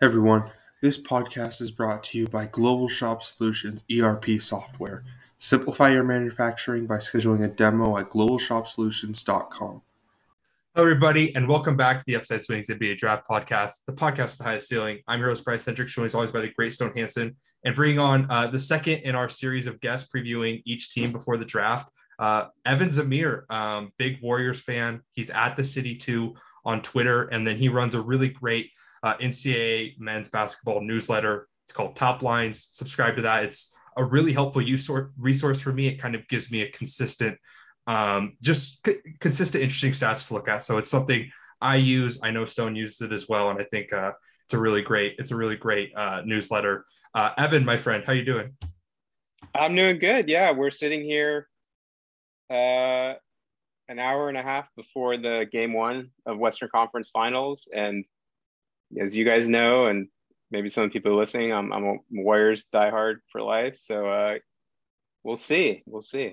Everyone, this podcast is brought to you by Global Shop Solutions ERP software. Simplify your manufacturing by scheduling a demo at globalshopsolutions.com. Hello, everybody, and welcome back to the Upside Swings NBA Draft Podcast, the podcast with the highest ceiling. I'm your host, Bryce Centric, joined as always by the great Stone Hansen, and bringing on the second in our series of guests previewing each team before the draft, Evan Zamir, big Warriors fan. He's at the City 2 on Twitter, and then he runs a really great NCAA men's basketball newsletter. It's called Top Lines. Subscribe to that. It's a really helpful resource for me. It kind of gives me a consistent consistent, interesting stats to look at. So it's something I use. I know Stone uses it as well, and I think it's a really great newsletter. Evan, my friend, how you doing? I'm doing good. Yeah, we're sitting here an hour and a half before the game one of Western Conference Finals, and as you guys know, and maybe some people listening, I'm a Warriors diehard for life. So we'll see.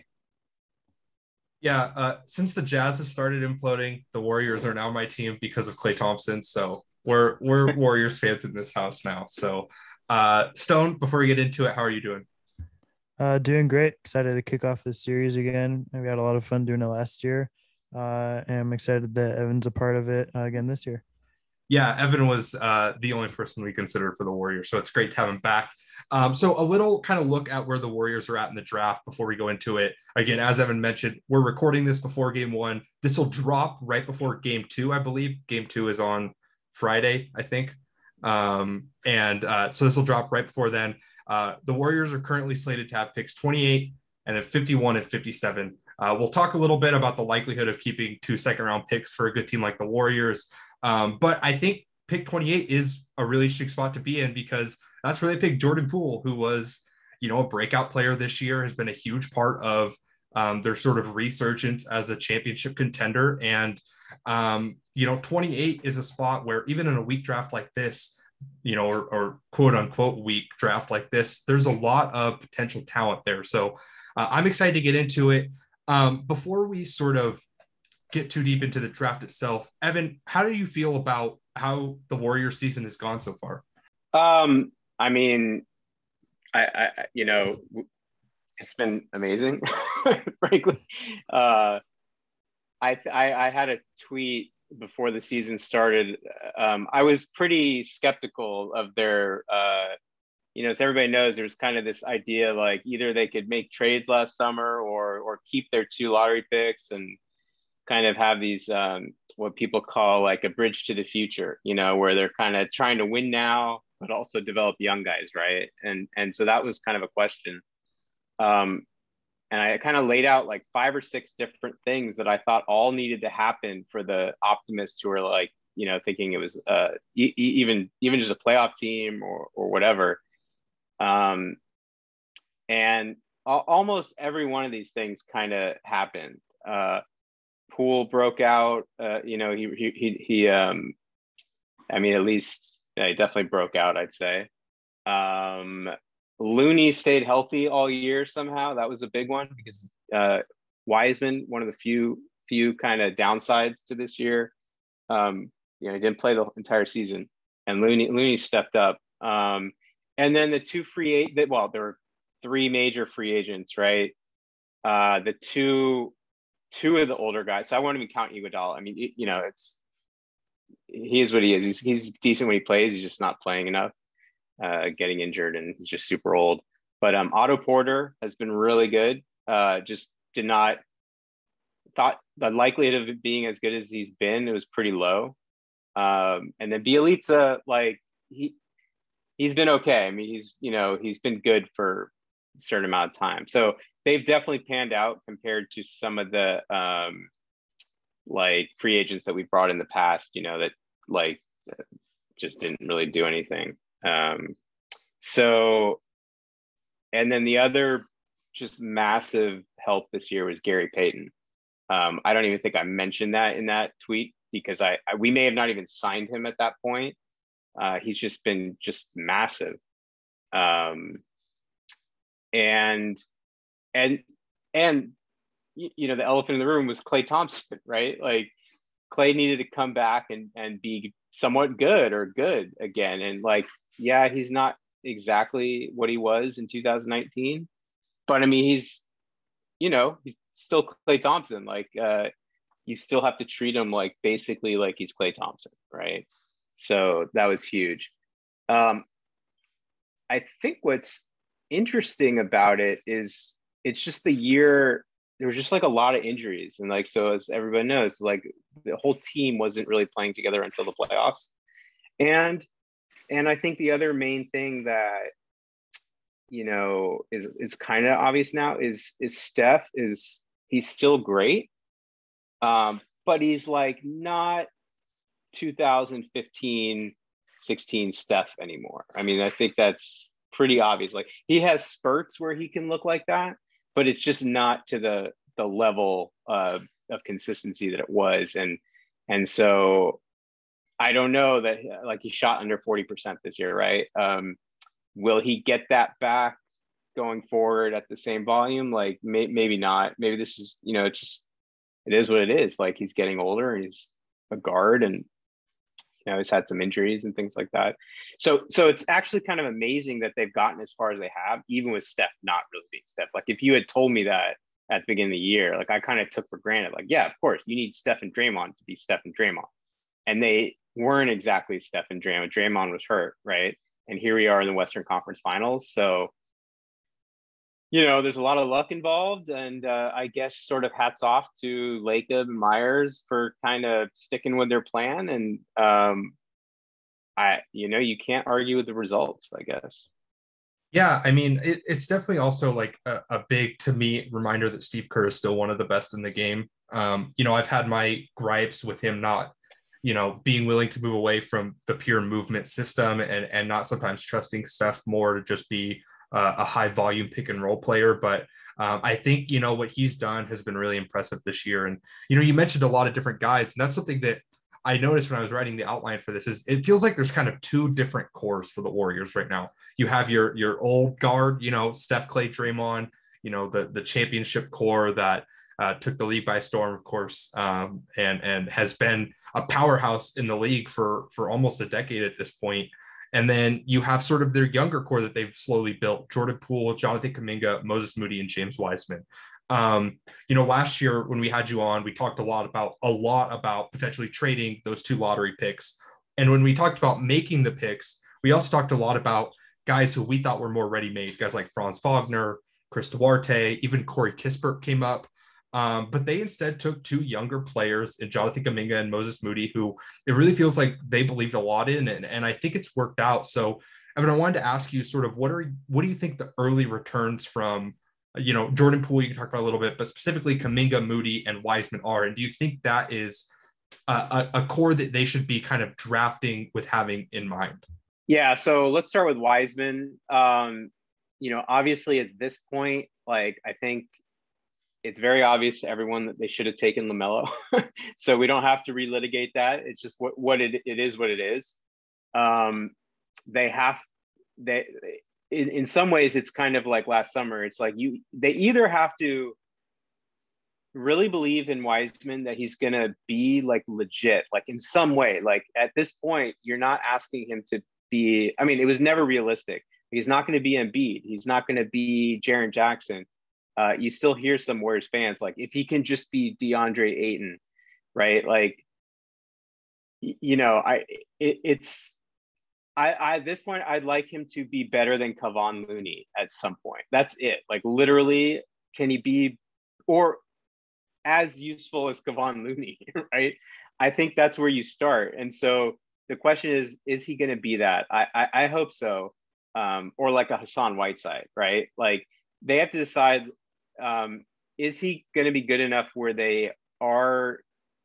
Yeah, since the Jazz have started imploding, the Warriors are now my team because of Klay Thompson. So we're Warriors fans in this house now. So Stone, before we get into it, how are you doing? Doing great. Excited to kick off this series again. We had a lot of fun doing it last year. And I'm excited that Evan's a part of it again this year. Yeah, Evan was the only person we considered for the Warriors, so it's great to have him back. So a little kind of look at where the Warriors are at in the draft before we go into it. Again, as Evan mentioned, we're recording this before game one. This will drop right before game two, I believe. Game two is on Friday, I think. So this will drop right before then. The Warriors are currently slated to have picks 28 and then 51 and 57. We'll talk a little bit about the likelihood of keeping 2 second-round picks for a good team like the Warriors. But I think pick 28 is a really interesting spot to be in because that's where they picked Jordan Poole, who was, a breakout player this year, has been a huge part of their sort of resurgence as a championship contender. And, 28 is a spot where even in a weak draft like this, or quote unquote weak draft like this, there's a lot of potential talent there. So I'm excited to get into it. Before we sort of get too deep into the draft itself, Evan, how do you feel about how the Warriors season has gone so far? I mean, it's been amazing, frankly. I had a tweet before the season started. I was pretty skeptical of their, as everybody knows, there's kind of this idea like either they could make trades last summer or keep their 2 lottery picks and kind of have these what people call like a bridge to the future, where they're kind of trying to win now but also develop young guys, right? And so that was kind of a question, and I kind of laid out like 5 or 6 different things that I thought all needed to happen for the optimists who are like, thinking it was even just a playoff team or whatever, and almost every one of these things kind of happened. Poole broke out. At least he definitely broke out, I'd say. Looney stayed healthy all year somehow. That was a big one because Wiseman, one of the few kind of downsides to this year, he didn't play the entire season, and Looney stepped up. And then the 2 there were 3 major free agents, right? The two of the older guys. So I won't even count Iguodala. I mean, he is what he is. He's decent when he plays. He's just not playing enough, getting injured, and he's just super old. But Otto Porter has been really good. Just thought the likelihood of it being as good as he's been, it was pretty low. And then Bjelica, like he's been okay. I mean, he's been good for a certain amount of time. So they've definitely panned out compared to some of the like free agents that we brought in the past, that like just didn't really do anything. So, and then the other just massive help this year was Gary Payton. I don't even think I mentioned that in that tweet because we may have not even signed him at that point. He's just been just massive. And the elephant in the room was Klay Thompson, right? Like Clay needed to come back and be somewhat good or good again. And like, yeah, he's not exactly what he was in 2019, but I mean, he's still Klay Thompson. Like, you still have to treat him like basically like he's Klay Thompson, right? So that was huge. I think what's interesting about it is it's just the year there was just like a lot of injuries, and like, so as everybody knows, like the whole team wasn't really playing together until the playoffs. And I think the other main thing that is kind of obvious now is Steph he's still great, but he's like not 2015 16 Steph anymore. I mean, I think that's pretty obvious. Like, he has spurts where he can look like that, but it's just not to the level of consistency that it was. And so I don't know that, like, he shot under 40% this year, right? Will he get that back going forward at the same volume? Like, maybe not. Maybe this is, it is what it is. Like, he's getting older and he's a guard, and he's had some injuries and things like that. So it's actually kind of amazing that they've gotten as far as they have, even with Steph not really being Steph. Like, if you had told me that at the beginning of the year, like, I kind of took for granted, like, yeah, of course, you need Steph and Draymond to be Steph and Draymond. And they weren't exactly Steph and Draymond. Draymond was hurt, right? And here we are in the Western Conference Finals. So, there's a lot of luck involved, and I guess sort of hats off to Lacob and Myers for kind of sticking with their plan. And you can't argue with the results, I guess. Yeah, I mean, it's definitely also like a big, to me, reminder that Steve Kerr is still one of the best in the game. I've had my gripes with him not, being willing to move away from the pure movement system and not sometimes trusting Steph more to just be a high volume pick and roll player. But I think, what he's done has been really impressive this year. And, you mentioned a lot of different guys, and that's something that I noticed when I was writing the outline for this is it feels like there's kind of two different cores for the Warriors right now. You have your old guard, Steph, Clay, Draymond, the championship core that took the league by storm, of course, and has been a powerhouse in the league for almost a decade at this point. And then you have sort of their younger core that they've slowly built: Jordan Poole, Jonathan Kuminga, Moses Moody, and James Wiseman. Last year when we had you on, we talked a lot about potentially trading those two lottery picks. And when we talked about making the picks, we also talked a lot about guys who we thought were more ready-made, guys like Franz Wagner, Chris Duarte, even Corey Kispert came up. But they instead took two younger players in Jonathan Kuminga and Moses Moody, who it really feels like they believed a lot in, and I think it's worked out. So, Evan, I wanted to ask you sort of what do you think the early returns from, Jordan Poole, you can talk about a little bit, but specifically Kuminga, Moody, and Wiseman are, and do you think that is a core that they should be kind of drafting with having in mind? Yeah, so let's start with Wiseman. Obviously at this point, like, I think it's very obvious to everyone that they should have taken LaMelo. So we don't have to relitigate that. It's just what it is, what it is. In some ways, it's kind of like last summer. It's like they either have to really believe in Wiseman that he's going to be like legit, like in some way. Like at this point, you're not asking him to be, I mean, it was never realistic. He's not going to be Embiid. He's not going to be Jaren Jackson. You still hear some Warriors fans, like, if he can just be DeAndre Ayton, right? Like, at this point, I'd like him to be better than Kevon Looney at some point. That's it. Like, literally, can he be or as useful as Kevon Looney, right? I think that's where you start. And so the question is he going to be that? I hope so. Or like a Hassan Whiteside, right? Like, they have to decide, is he going to be good enough where they are,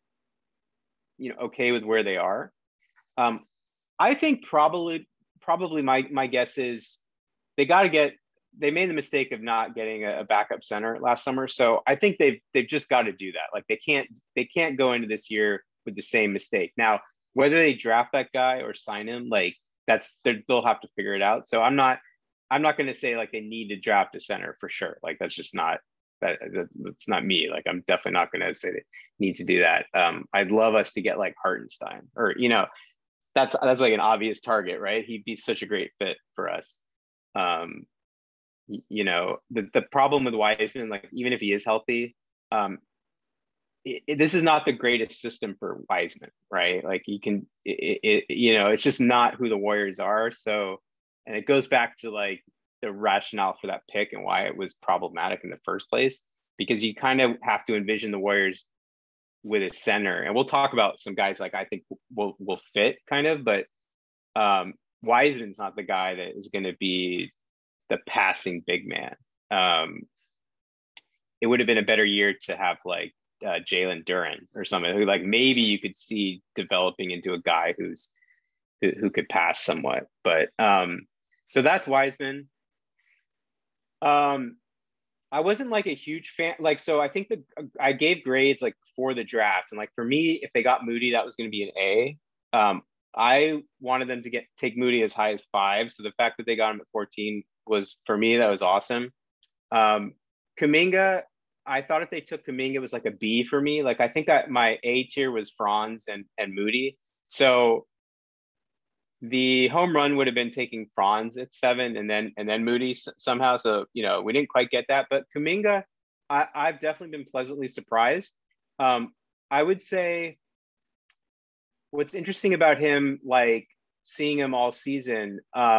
okay with where they are? I think probably my guess is they made the mistake of not getting a backup center last summer. So I think they've just got to do that. Like, they can't go into this year with the same mistake. Now, whether they draft that guy or sign him, like, they'll have to figure it out. So I'm not going to say like they need to draft a center for sure. Like, that's just not that's not me. Like, I'm definitely not going to say they need to do that. I'd love us to get like Hartenstein, or, you know, that's like an obvious target, right? He'd be such a great fit for us. You know, the problem with Wiseman, like, even if he is healthy, this is not the greatest system for Wiseman, right? Like, you can, you know, it's just not who the Warriors are. So, and it goes back to like the rationale for that pick and why it was problematic in the first place, because you kind of have to envision the Warriors with a center. And we'll talk about some guys like I think will fit kind of, but Wiseman's not the guy that is going to be the passing big man. It would have been a better year to have like Jalen Duren or something who, like, maybe you could see developing into a guy who could pass somewhat. But so that's Wiseman. I wasn't like a huge fan. Like, so I think that I gave grades like before the draft, and like for me, if they got Moody, that was going to be an A. I wanted them to take Moody as high as 5. So the fact that they got him at 14 was, for me, that was awesome. Kuminga, I thought if they took Kuminga, it was like a B for me. Like, I think that my A tier was Franz and Moody. So the home run would have been taking Franz at 7 and then Moody somehow. So, you know, we didn't quite get that. But Kuminga, I've definitely been pleasantly surprised. I would say what's interesting about him, like seeing him all season,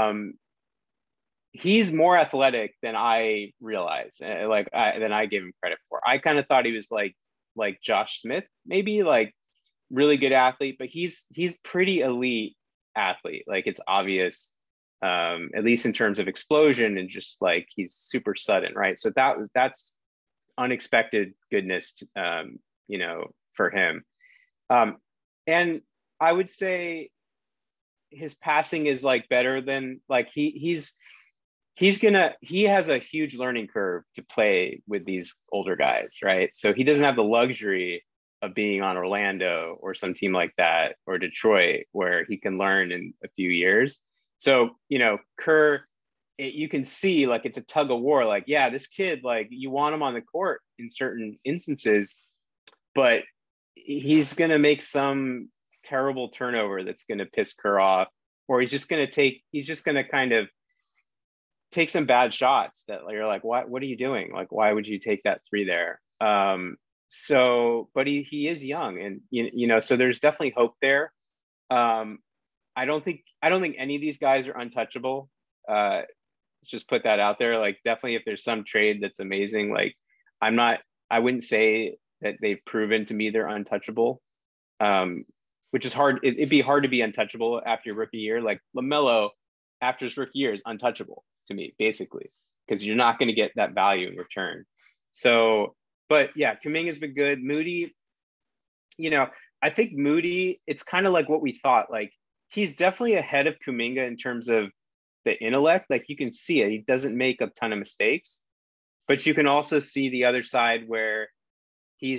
he's more athletic than I realized, than I gave him credit for. I kind of thought he was like Josh Smith, maybe, like really good athlete, but he's pretty elite athlete. Like, it's obvious, at least in terms of explosion, and just like he's super sudden, right? So that's unexpected goodness, you know, for him. And I would say his passing is like better than, like, he has a huge learning curve to play with these older guys, right? So he doesn't have the luxury of being on Orlando or some team like that, or Detroit, where he can learn in a few years. So, you know, Kerr, you can see like it's a tug of war. Like, yeah, this kid, like, you want him on the court in certain instances, but he's going to make some terrible turnover that's going to piss Kerr off, or he's just going to kind of take some bad shots that you're like, what are you doing? Like, why would you take that 3 there? So, but he is young, and you know, so there's definitely hope there. I don't think any of these guys are untouchable. Let's just put that out there. Like, definitely if there's some trade that's amazing, like, I wouldn't say that they've proven to me they're untouchable. Which is hard. It'd be hard to be untouchable after your rookie year. Like, LaMelo after his rookie year is untouchable to me, basically, because you're not going to get that value in return. So, but yeah, Kuminga's been good. Moody, you know, I think Moody, it's kind of like what we thought. Like, he's definitely ahead of Kuminga in terms of the intellect. Like, you can see it. He doesn't make a ton of mistakes, but you can also see the other side where he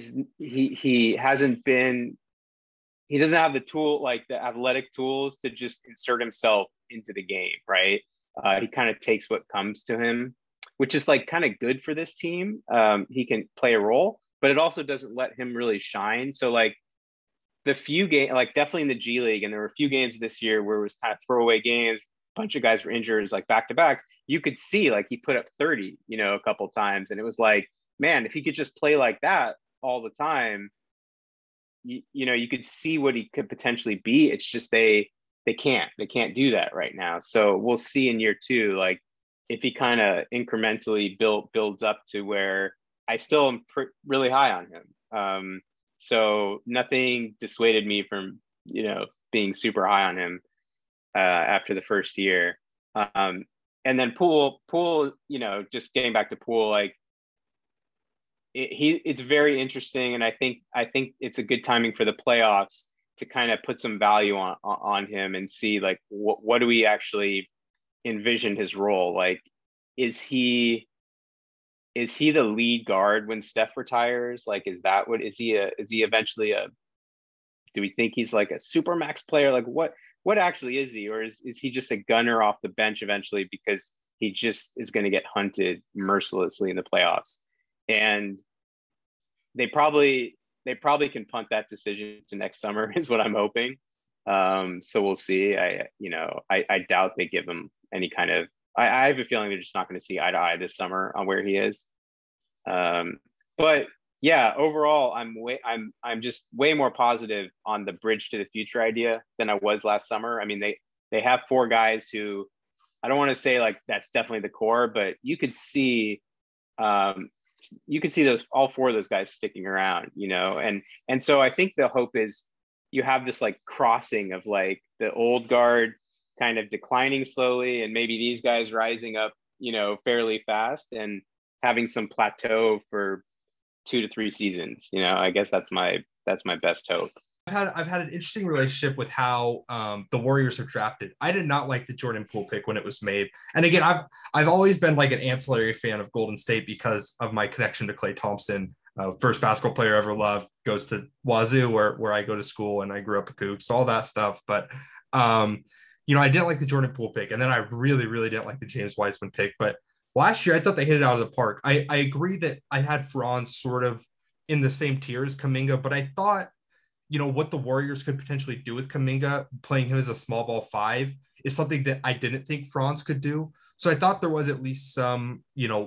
doesn't have the tool, like the athletic tools to just insert himself into the game, right? He kind of takes what comes to him, which is like kind of good for this team. He can play a role, but it also doesn't let him really shine. So like the few games, like definitely in the G League, and there were a few games this year where it was kind of throwaway games, a bunch of guys were injured, like back-to-backs. You could see like he put up 30, you know, a couple times. And it was like, man, if he could just play like that all the time, you know, you could see what he could potentially be. It's just they can't do that right now. So we'll see in year 2, like if he kind of incrementally builds up to where I still am really high on him. So nothing dissuaded me from, you know, being super high on him after the first year. And then Poole, you know, just getting back to Poole, like it's very interesting, and I think it's a good timing for the playoffs to kind of put some value on him and see like what do we actually envision his role. Like, is he the lead guard when Steph retires? Like, is he eventually do we think he's like a super max player? Like what actually is he? Or is he just a gunner off the bench eventually because he just is going to get hunted mercilessly in the playoffs? and they probably can punt that decision to next summer is what I'm hoping. So we'll see. I doubt they give him any kind of. I have a feeling they're just not going to see eye to eye this summer on where he is. But yeah, overall, I'm just way more positive on the bridge to the future idea than I was last summer. I mean, they have 4 guys who, I don't want to say like that's definitely the core, but you could see those, all 4 of those guys sticking around, and so I think the hope is you have this like crossing of like the old guard kind of declining slowly, and maybe these guys rising up, fairly fast, and having some plateau for 2 to 3 seasons. I guess that's my best hope. I've had an interesting relationship with how the Warriors are drafted. I did not like the Jordan Poole pick when it was made. And again, I've always been like an ancillary fan of Golden State because of my connection to Klay Thompson. First basketball player I ever loved, goes to Wazoo where I go to school, and I grew up a Coug, so all that stuff. But I didn't like the Jordan Poole pick, and then I really, really didn't like the James Wiseman pick. But last year, I thought they hit it out of the park. I agree that I had Franz sort of in the same tier as Kuminga, but I thought, what the Warriors could potentially do with Kuminga, playing him as a small ball 5, is something that I didn't think Franz could do. So I thought there was at least some,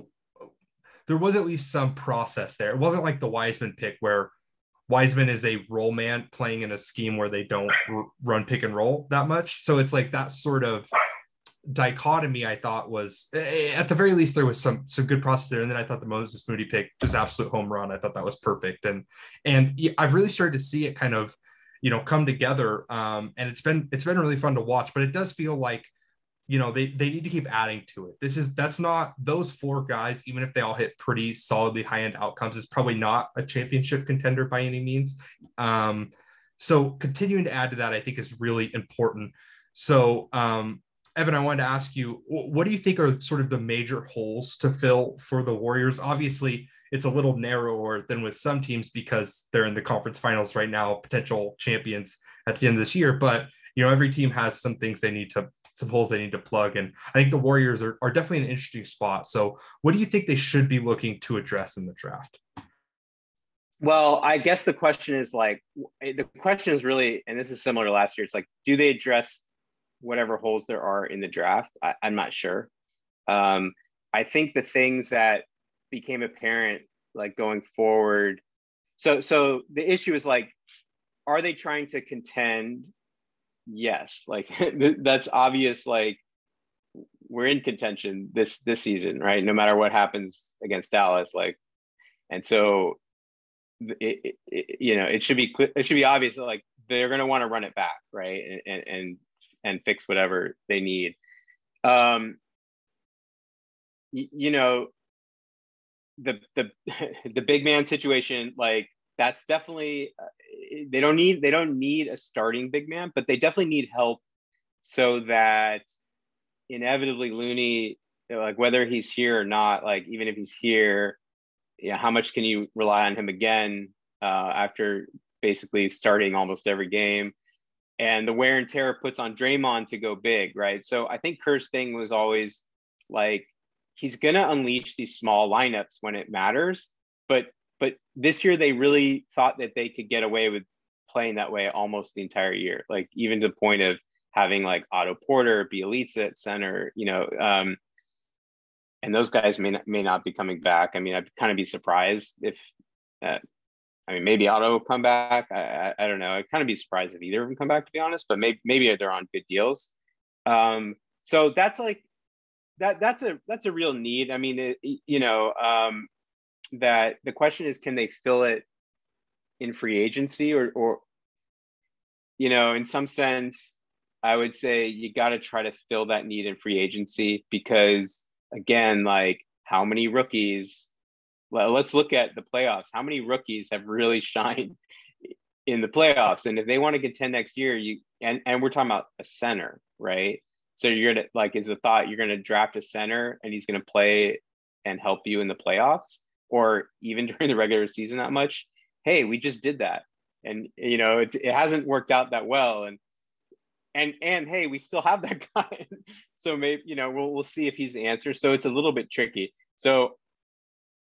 process there. It wasn't like the Wiseman pick where Wiseman is a roll man playing in a scheme where they don't run pick and roll that much. So it's like that sort of dichotomy I thought was, at the very least, there was some good process there. And then I thought the Moses Moody pick was absolute home run. I thought that was perfect. And I've really started to see it kind of, come together. And it's been really fun to watch, but it does feel like, they need to keep adding to it. That's not those 4 guys, even if they all hit pretty solidly high-end outcomes, is probably not a championship contender by any means. So continuing to add to that, I think, is really important. So, Evan, I wanted to ask you, what do you think are sort of the major holes to fill for the Warriors? Obviously, it's a little narrower than with some teams because they're in the conference finals right now, potential champions at the end of this year. But, every team has some holes they need to plug. And I think the Warriors are definitely in an interesting spot. So what do you think they should be looking to address in the draft? Well, I guess the question is really, and this is similar to last year, it's like, do they address whatever holes there are in the draft? I'm not sure. I think the things that became apparent, like going forward. So the issue is like, are they trying to contend? Yes. Like that's obvious. Like we're in contention this season, right? No matter what happens against Dallas, like, and so it should be obvious that like they're going to want to run it back, right? And fix whatever they need. The big man situation, like that's definitely they don't need a starting big man, but they definitely need help so that inevitably Looney, like whether he's here or not, like even if he's here, how much can you rely on him again after basically starting almost every game? And the wear and tear puts on Draymond to go big, right? So I think Kerr's thing was always like, he's going to unleash these small lineups when it matters. But this year they really thought that they could get away with playing that way almost the entire year, like even to the point of having like Otto Porter, Bjelica at center, and those guys may not be coming back. I mean, I'd kind of be surprised if maybe Otto will come back. I don't know. I'd kind of be surprised if either of them come back, to be honest, but maybe they're on good deals. So that's like, that's a real need. I mean, that the question is, can they fill it in free agency or in some sense, I would say you got to try to fill that need in free agency because again, like how many rookies, well, let's look at the playoffs. How many rookies have really shined in the playoffs? And if they want to contend next year, and we're talking about a center, right? So you're going to like, is the thought you're going to draft a center and he's going to play and help you in the playoffs or even during the regular season that much? Hey, we just did that. And, it hasn't worked out that well. And hey, we still have that guy. So maybe, we'll see if he's the answer. So it's a little bit tricky. So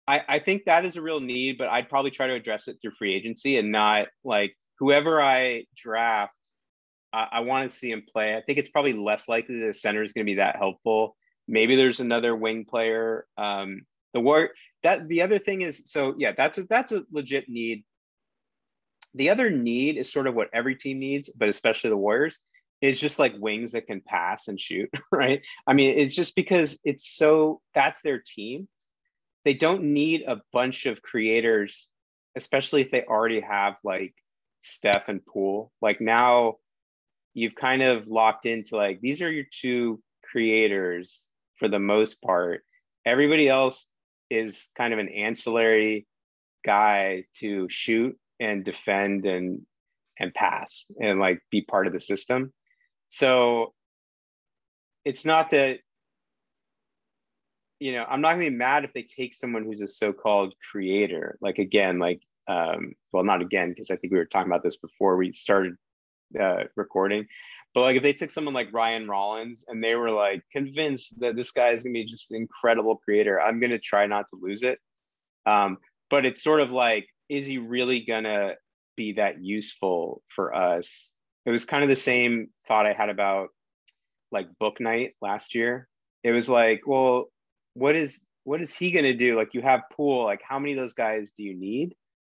I think that is a real need, but I'd probably try to address it through free agency and not like whoever I draft. I want to see him play. I think it's probably less likely that the center is going to be that helpful. Maybe there's another wing player. The other thing is, so yeah, that's a legit need. The other need is sort of what every team needs, but especially the Warriors, is just like wings that can pass and shoot, right? I mean, it's just because that's their team. They don't need a bunch of creators, especially if they already have like Steph and Poole. Like now you've kind of locked into like, these are your two creators for the most part. Everybody else is kind of an ancillary guy to shoot and defend and pass and like be part of the system. So it's not that, you know, I'm not gonna be mad if they take someone who's a so-called creator. Like again, like, well, not again, because I think we were talking about this before we started recording, but like if they took someone like Ryan Rollins and they were like convinced that this guy is gonna be just an incredible creator, I'm gonna try not to lose it. But it's sort of like, is he really gonna be that useful for us? It was kind of the same thought I had about like Book Night last year. It was like, well, what is he gonna do? Like you have Poole, like how many of those guys do you need?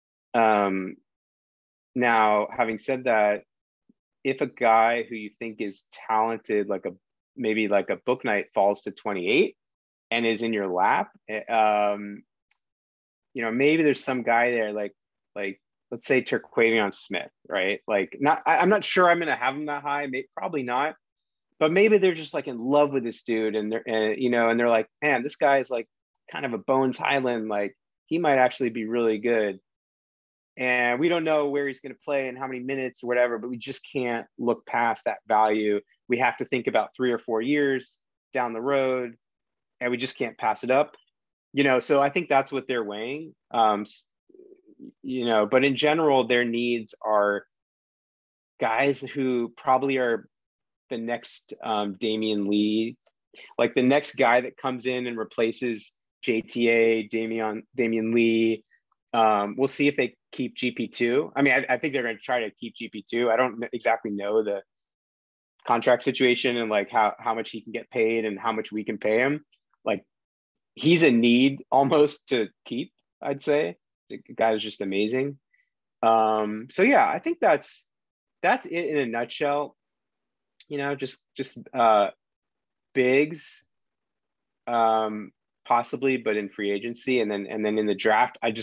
Now, having said that, if a guy who you think is talented, like maybe like a Book Night falls to 28 and is in your lap, you know, maybe there's some guy there like let's say Terquavion Smith, right? Like I'm not sure I'm gonna have him that high, probably not, but maybe they're just like in love with this dude and they're like, man, this guy is like kind of a Bones Highland, like he might actually be really good. And we don't know where he's going to play and how many minutes or whatever, but we just can't look past that value. We have to think about 3 or 4 years down the road, and we just can't pass it up, you know? So I think that's what they're weighing, you know, but in general, their needs are guys who probably are the next Damian Lee, like the next guy that comes in and replaces JTA, Damian Lee. We'll see if they keep GP2. I mean, I think they're going to try to keep GP2. I don't exactly know the contract situation and like how much he can get paid and how much we can pay him. Like he's a need almost to keep, I'd say. The guy is just amazing. So yeah, I think that's it in a nutshell. You know, just bigs, possibly, but in free agency, and then in the draft, I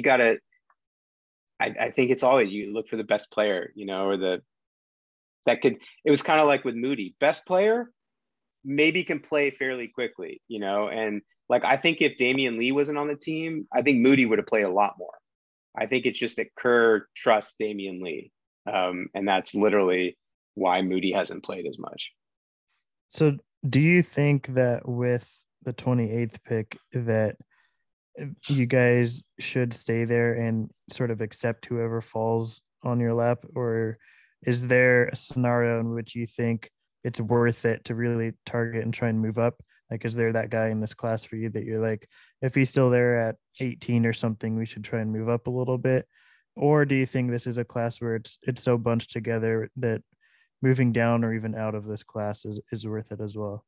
think it's always you look for the best player, you know, or it was kind of like with Moody, best player maybe can play fairly quickly, you know, and like I think if Damian Lee wasn't on the team, I think Moody would have played a lot more. I think it's just that Kerr trusts Damian Lee, and that's literally why Moody hasn't played as much. So do you think that with the 28th pick that you guys should stay there and sort of accept whoever falls on your lap, or is there a scenario in which you think it's worth it to really target and try and move up? Like, is there that guy in this class for you that you're like, if he's still there at 18 or something, we should try and move up a little bit? Or do you think this is a class where it's so bunched together that moving down or even out of this class is worth it as well?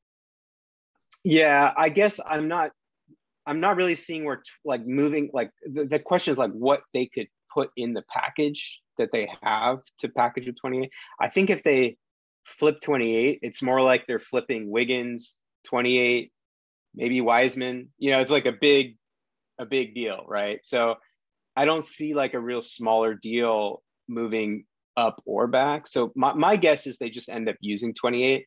Yeah, I guess I'm not really seeing where like moving, like the question is like what they could put in the package that they have to package with 28. I think if they flip 28, it's more like they're flipping Wiggins 28, maybe Wiseman, you know, it's like a big deal, right? So I don't see like a real smaller deal moving up or back. So my guess is they just end up using 28.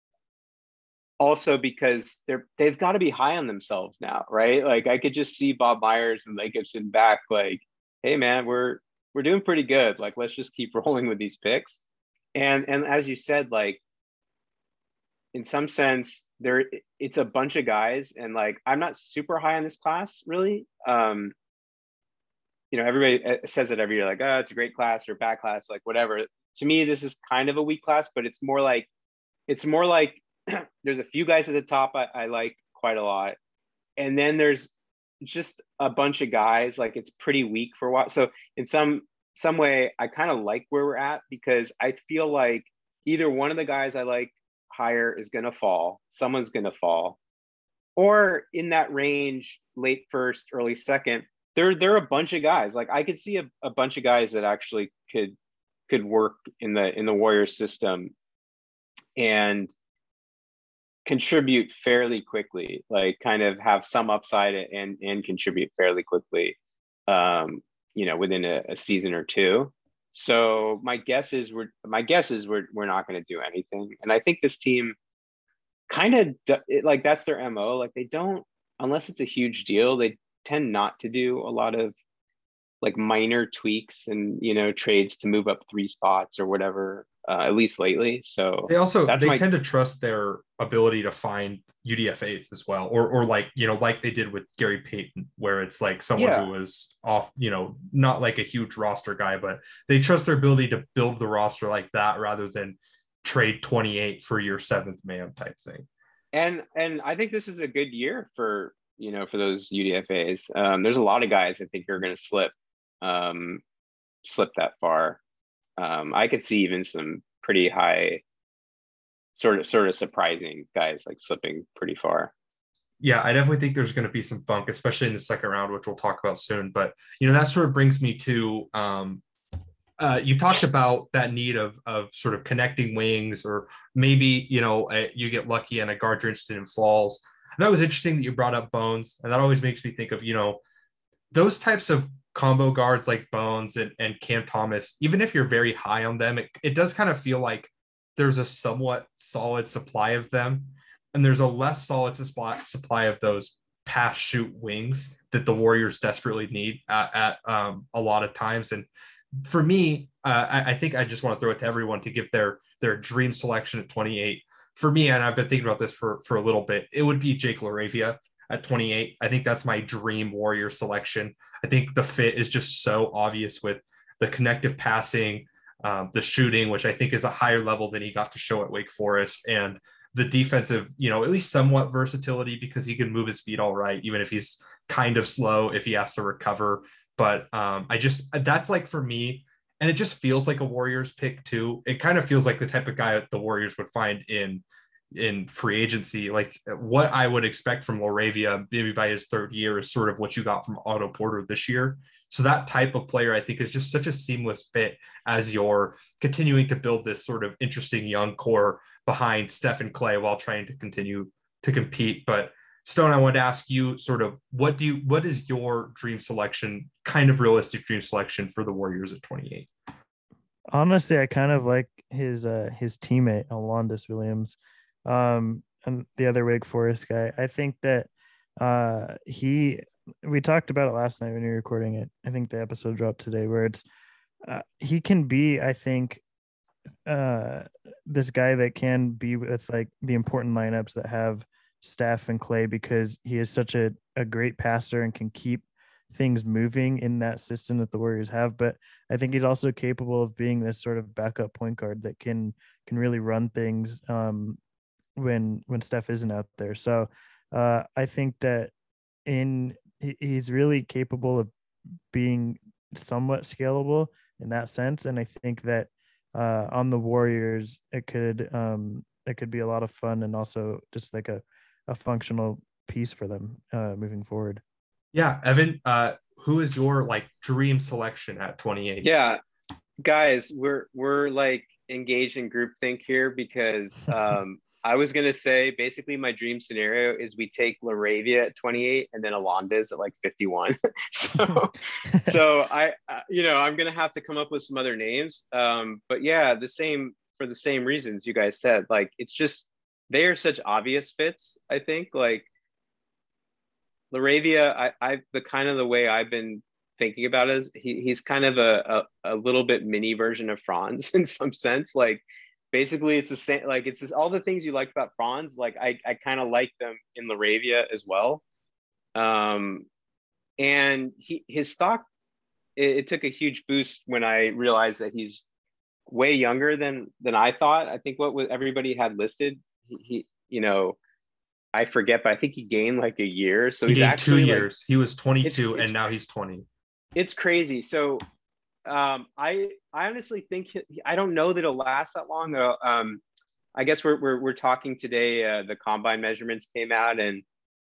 Also because they've got to be high on themselves now, right? Like I could just see Bob Myers and Lake Gibson back like, hey man, we're doing pretty good. Like, let's just keep rolling with these picks. And as you said, like in some sense, it's a bunch of guys, and like I'm not super high on this class, really. You know, everybody says it every year, like, oh, it's a great class or bad class, like whatever. To me, this is kind of a weak class, but it's more like there's a few guys at the top I like quite a lot. And then there's just a bunch of guys. Like it's pretty weak for a while. So in some way, I kind of like where we're at, because I feel like either one of the guys I like higher is going to fall. Someone's going to fall, or in that range, late first, early second. There are a bunch of guys. Like I could see a bunch of guys that actually could work in the Warriors system and contribute fairly quickly, like kind of have some upside and contribute fairly quickly, within a season or two. So my guess is we're not going to do anything. And I think this team kind of like, that's their MO. Like they don't, unless it's a huge deal, they tend not to do a lot of like minor tweaks and, trades to move up 3 spots or whatever, at least lately. So they tend to trust their ability to find UDFAs as well, or like, like they did with Gary Payton, where it's like someone who was off, not like a huge roster guy, but they trust their ability to build the roster like that rather than trade 28 for your 7th man type thing. And I think this is a good year for those UDFAs. There's a lot of guys I think are going to slip that far. I could see even some pretty high, sort of surprising guys like slipping pretty far. Yeah, I definitely think there's going to be some funk, especially in the second round, which we'll talk about soon. But that sort of brings me to you talked about that need of sort of connecting wings, or maybe you get lucky and a guard you're interested in falls. And that was interesting that you brought up Bones, and that always makes me think of those types of combo guards like Bones and Cam Thomas. Even if you're very high on them, it does kind of feel like there's a somewhat solid supply of them, and there's a less solid supply of those pass shoot wings that the Warriors desperately need at a lot of times. And for me, I think I just want to throw it to everyone to give their dream selection at 28. For me, and I've been thinking about this for a little bit, it would be Jake LaRavia at 28. I think that's my dream Warrior selection. I think the fit is just so obvious with the connective passing, the shooting, which I think is a higher level than he got to show at Wake Forest, and the defensive, at least somewhat versatility, because he can move his feet all right, even if he's kind of slow, if he has to recover. But that's like, for me, and it just feels like a Warriors pick too. It kind of feels like the type of guy the Warriors would find in free agency. Like what I would expect from LaRavia, maybe by his 3rd year, is sort of what you got from Otto Porter this year. So that type of player, I think, is just such a seamless fit as you're continuing to build this sort of interesting young core behind Steph and Clay while trying to continue to compete. But Stone, I wanted to ask you sort of what is your dream selection, kind of realistic dream selection for the Warriors at 28? Honestly, I kind of like his teammate Alondas Williams, and the other Wake Forest guy. I think that we talked about it last night when you were recording it. I think the episode dropped today, where it's he can be, I think, this guy that can be with like the important lineups that have Steph and Clay, because he is such a great passer and can keep things moving in that system that the Warriors have. But I think he's also capable of being this sort of backup point guard that can really run things when Steph isn't out there. So I think that he's really capable of being somewhat scalable in that sense. And I think that on the Warriors, it could be a lot of fun, and also just like a functional piece for them moving forward. Yeah, Evan, who is your like dream selection at 28? Yeah, guys, we're like engaged in groupthink here, because I was gonna say basically my dream scenario is we take LaRavia at 28 and then Alondas at like 51. so I'm gonna have to come up with some other names. But yeah, for the same reasons you guys said. Like it's just, they are such obvious fits. I think like LaRavia, the way I've been thinking about it is he's kind of a little bit mini version of Franz in some sense. Like basically it's the same, like it's just all the things you liked about Franz. Like I kind of like them in LaRavia as well. And his stock, it took a huge boost when I realized that he's way younger than I thought. I think everybody had listed, he I forget, but I think he gained like a year. So He he's gained 2 actually like, years. He was 22 it's and now he's 20. it's crazy. So I honestly think I don't know that it'll last that long. I guess we're talking today. The combine measurements came out, and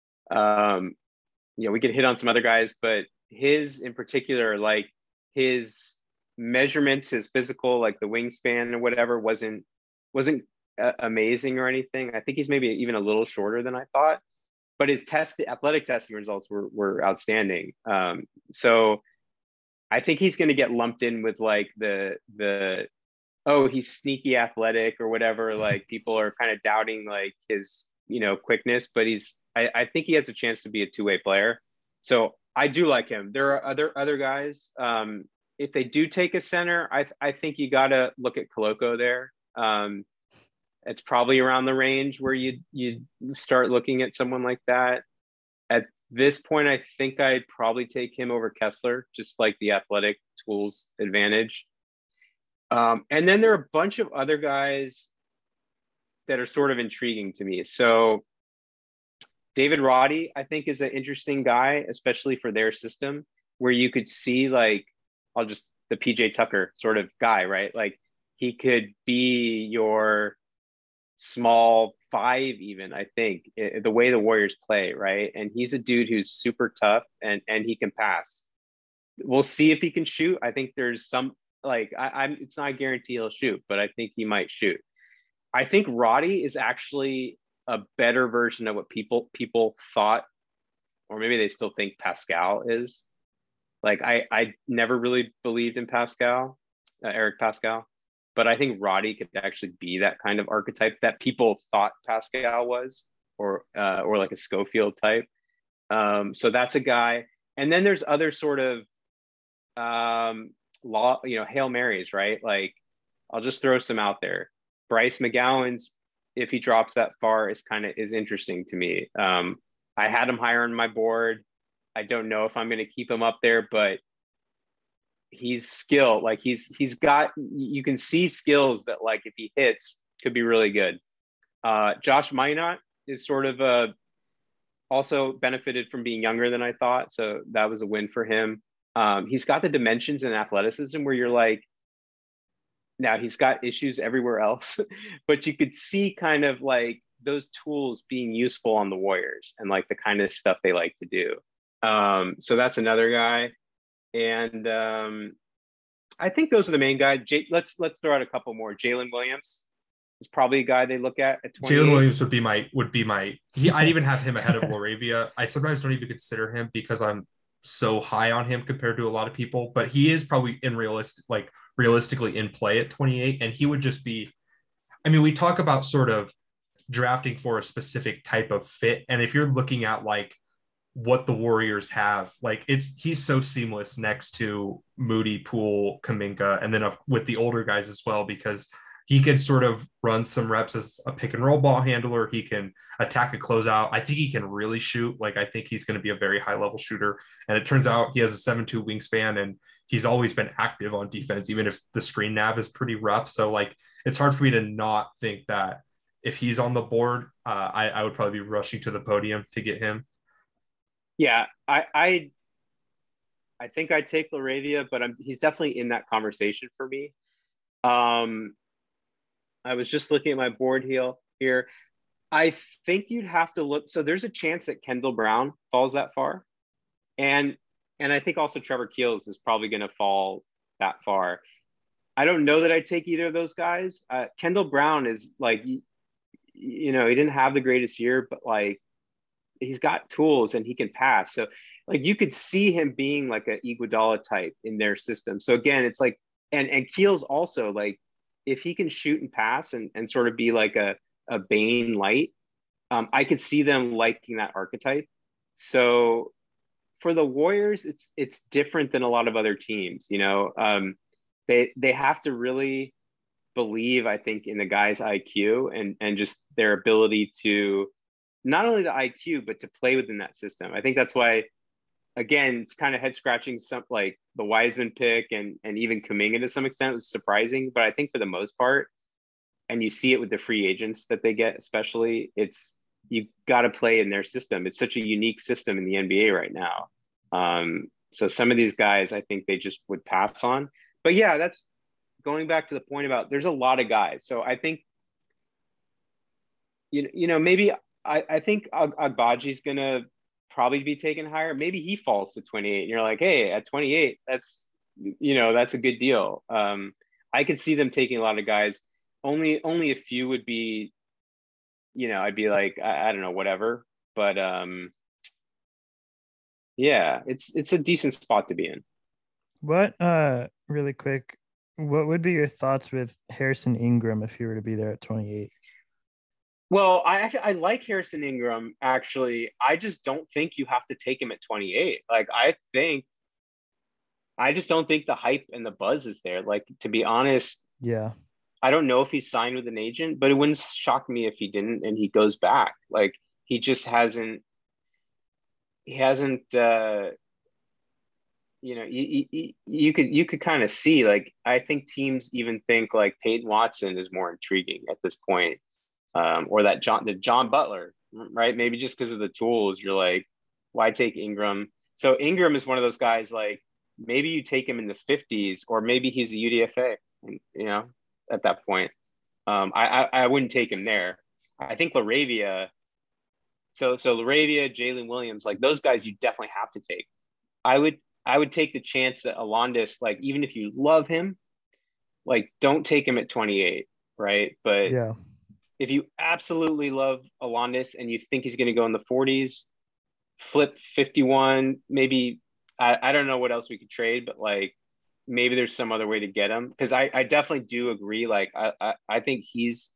we could hit on some other guys, but his in particular, like his measurements, his physical, like the wingspan or whatever, wasn't amazing or anything. I think he's maybe even a little shorter than I thought, but his athletic testing results were outstanding. So I think he's going to get lumped in with like the oh, he's sneaky athletic or whatever. Like people are kind of doubting like his quickness, but I think he has a chance to be a two-way player. So I do like him. There are other guys. If they do take a center, I think you got to look at Koloko there. It's probably around the range where you start looking at someone like that. At this point, I think I'd probably take him over Kessler, just like the athletic tools advantage. And then there are a bunch of other guys that are sort of intriguing to me. So David Roddy, I think, is an interesting guy, especially for their system, where you could see like, the PJ Tucker sort of guy, right? Like he could be your small five even, I think, the way the Warriors play, right? And he's a dude who's super tough and he can pass. We'll see if he can shoot. I think there's some, like, it's not a guarantee he'll shoot, but I think he might shoot. I think Roddy is actually a better version of what people thought, or maybe they still think Pascal is. Like I never really believed in Pascal, Eric Pascal, but I think Roddy could actually be that kind of archetype that people thought Pascal was, or like a Schofield type. So that's a guy. And then there's other sort of Hail Marys, right? Like I'll just throw some out there. Bryce McGowan's, if he drops that far, is interesting to me. I had him higher on my board. I don't know if I'm going to keep him up there, but he's skilled. Like he's got, you can see skills that like if he hits could be really good. Josh Minot is sort of also benefited from being younger than I thought. So that was a win for him. He's got the dimensions and athleticism where you're like, now he's got issues everywhere else, but you could see kind of like those tools being useful on the Warriors and like the kind of stuff they like to do. So that's another guy. And I think those are the main guys. Let's throw out a couple more. Jalen Williams is probably a guy they look at 28. Jalen Williams would be my I'd even have him ahead of Laravia. I sometimes don't even consider him because I'm so high on him compared to a lot of people, but he is probably realistically in play at 28. And he would just be, I mean, we talk about sort of drafting for a specific type of fit. And if you're looking at like what the Warriors have, like he's so seamless next to Moody, Poole, Kuminga, and then with the older guys as well, because he could sort of run some reps as a pick and roll ball handler. He can attack a closeout. I think he can really shoot. Like, I think he's going to be a very high level shooter. And it turns out he has a 7'2" wingspan, and he's always been active on defense, even if the screen nav is pretty rough. So like, it's hard for me to not think that if he's on the board, I would probably be rushing to the podium to get him. Yeah, I think I'd take Laravia, but he's definitely in that conversation for me. I was just looking at my board here. I think you'd have to look. So there's a chance that Kendall Brown falls that far. And I think also Trevor Keels is probably going to fall that far. I don't know that I'd take either of those guys. Kendall Brown is like, he didn't have the greatest year, but like he's got tools and he can pass. So like you could see him being like an Iguodala type in their system. So again, it's like, and Keels also, like, if he can shoot and pass and sort of be like a Bane light, I could see them liking that archetype. So for the Warriors, it's different than a lot of other teams. They have to really believe, I think, in the guy's IQ and just their ability to not only the IQ, but to play within that system. I think that's why, again, it's kind of head scratching. Some like the Wiseman pick and even Kuminga to some extent was surprising, but I think for the most part, and you see it with the free agents that they get, especially, you got to play in their system. It's such a unique system in the NBA right now. So some of these guys, I think they just would pass on. But yeah, that's going back to the point about there's a lot of guys. So I think, maybe I think Agbaji's going to probably be taken higher. Maybe he falls to 28 and you're like, hey, at 28, that's a good deal. I could see them taking a lot of guys. Only a few would be, I'd be like, I don't know, whatever. But yeah, it's a decent spot to be in. What really quick, what would be your thoughts with Harrison Ingram if he were to be there at 28? Well, I like Harrison Ingram, actually. I just don't think you have to take him at 28. Like, I just don't think the hype and the buzz is there. Like, to be honest, yeah, I don't know if he's signed with an agent, but it wouldn't shock me if he didn't and he goes back. Like, he just hasn't, you could kind of see, like, I think teams even think like Peyton Watson is more intriguing at this point. Or that John Butler, right? Maybe just because of the tools, you're like, why take Ingram? So Ingram is one of those guys, like, maybe you take him in the 50s, or maybe he's a UDFA, at that point. I wouldn't take him there. I think LaRavia, so LaRavia, Jalen Williams, like those guys you definitely have to take. I would take the chance that Alondas, like, even if you love him, like, don't take him at 28, right? But yeah, if you absolutely love Alondas and you think he's going to go in the 40s, flip 51, maybe, I don't know what else we could trade, but like, maybe there's some other way to get him. Cause I definitely do agree. Like, I think he's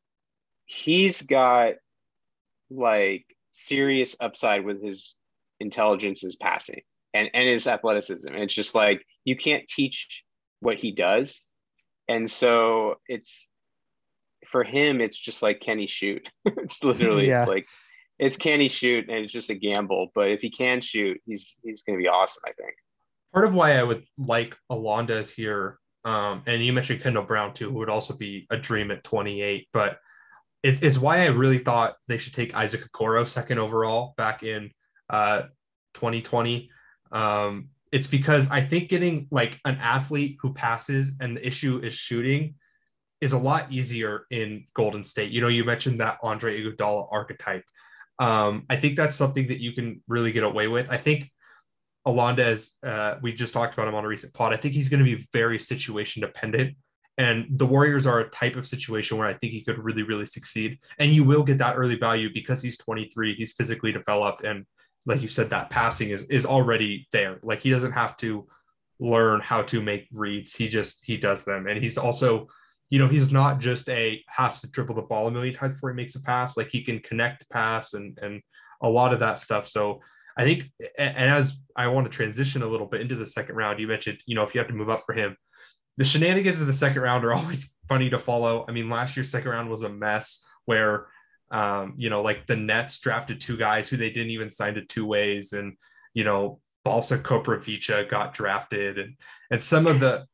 got like serious upside with his intelligence, his passing and his athleticism. And it's just like, you can't teach what he does. And so for him, it's just like, can he shoot? It's literally, yeah. it's like, it's can he shoot? And it's just a gamble. But if he can shoot, he's going to be awesome, I think. Part of why I would like Alondas here, and you mentioned Kendall Brown too, who would also be a dream at 28, but it's why I really thought they should take Isaac Okoro second overall back in 2020. It's because I think getting like an athlete who passes and the issue is shooting is a lot easier in Golden State. You mentioned that Andre Iguodala archetype. I think that's something that you can really get away with. I think Alondas, we just talked about him on a recent pod. I think he's going to be very situation dependent. And the Warriors are a type of situation where I think he could really, really succeed. And you will get that early value because he's 23, he's physically developed. And like you said, that passing is already there. Like, he doesn't have to learn how to make reads. He does them. And he's also, he's not just has to dribble the ball a million times before he makes a pass. Like, he can connect pass and a lot of that stuff. So I think, and as I want to transition a little bit into the second round, you mentioned, if you have to move up for him, the shenanigans of the second round are always funny to follow. I mean, last year's second round was a mess where, like the Nets drafted two guys who they didn't even sign to two ways. And, Balsa Koprivica got drafted and some of the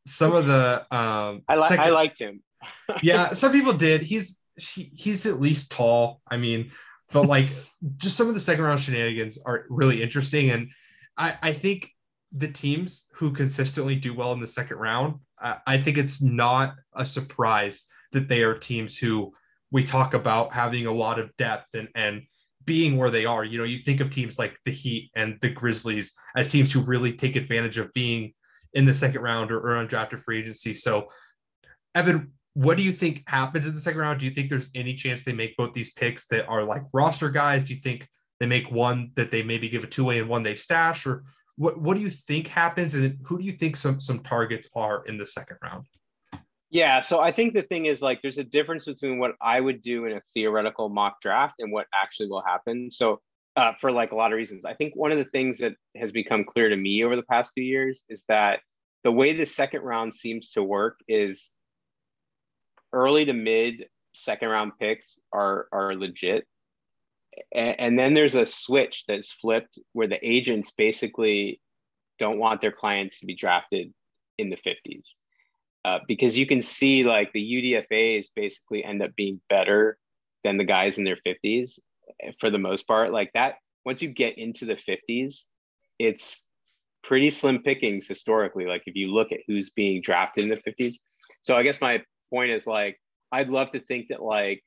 I liked him. Yeah, some people did. He's at least tall. I mean, but like, just some of the second round shenanigans are really interesting. And I think the teams who consistently do well in the second round, I think it's not a surprise that they are teams who we talk about having a lot of depth and being where they are. You think of teams like the Heat and the Grizzlies as teams who really take advantage of being in the second round or undrafted free agency. So, Evan, what do you think happens in the second round? Do you think there's any chance they make both these picks that are like roster guys? Do you think they make one that they maybe give a two-way and one they stash? Or what do you think happens? And who do you think some targets are in the second round? Yeah, so I think the thing is, like, there's a difference between what I would do in a theoretical mock draft and what actually will happen. So for like a lot of reasons, I think one of the things that has become clear to me over the past few years is that the way the second round seems to work is early to mid second round picks are legit. And then there's a switch that's flipped where the agents basically don't want their clients to be drafted in the 50s. Because you can see like the UDFAs basically end up being better than the guys in their 50s. for the most part. Like that, once you get into the 50s, it's pretty slim pickings historically. Like if you look at who's being drafted in the 50s. So I guess my point is like, I'd love to think that like,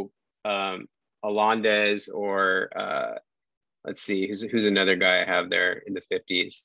Alondes or let's see, who's another guy I have there in the 50s.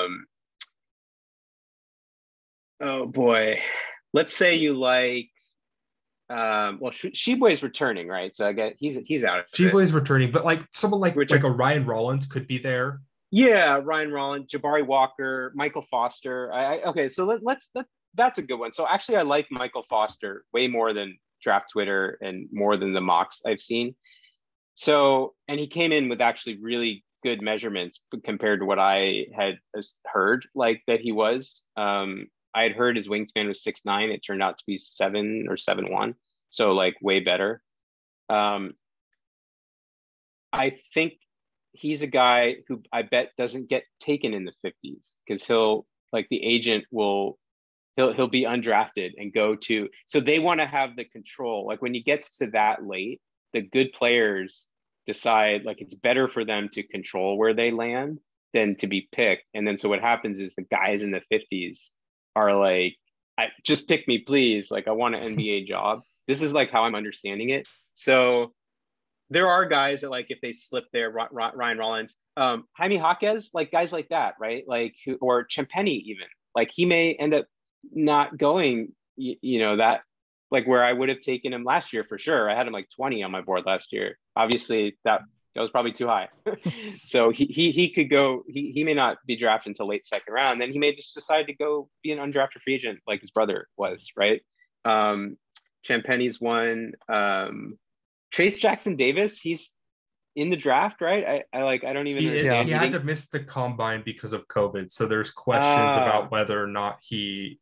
Oh boy, let's say you like, well, Sheboy's returning, right? So I get he's out of it. Sheboy's returning, but like someone like a Ryan Rollins could be there. Yeah, Ryan Rollins, Jabari Walker, Michael Foster. Okay, so that's a good one. So actually, I like Michael Foster way more than Draft Twitter and more than the mocks I've seen. So, and he came in with actually really good measurements compared to what I had heard like that he was. I had heard his wingspan was 6'9". It turned out to be 7 or 7'1". So like way better. I think he's a guy who I bet doesn't get taken in the 50s because he'll be undrafted and go to, so they want to have the control. Like when he gets to that late, the good players decide like it's better for them to control where they land than to be picked. And then so what happens is the guys in the 50s are like, just pick me, please. Like I want an NBA job. This is like how I'm understanding it. So there are guys that like if they slip there, Ryan Rollins, Jaime Jaquez, like guys like that, right? Like or Champagny even. Like he may end up not going, that like where I would have taken him last year for sure. I had him like 20 on my board last year. Obviously that was probably too high. So he could go, he may not be drafted until late second round. Then he may just decide to go be an undrafted free agent like his brother was, right? Champagny's one. Trace Jackson Davis, he's in the draft, right? I don't even understand. He had to miss the combine because of COVID. So there's questions about whether or not he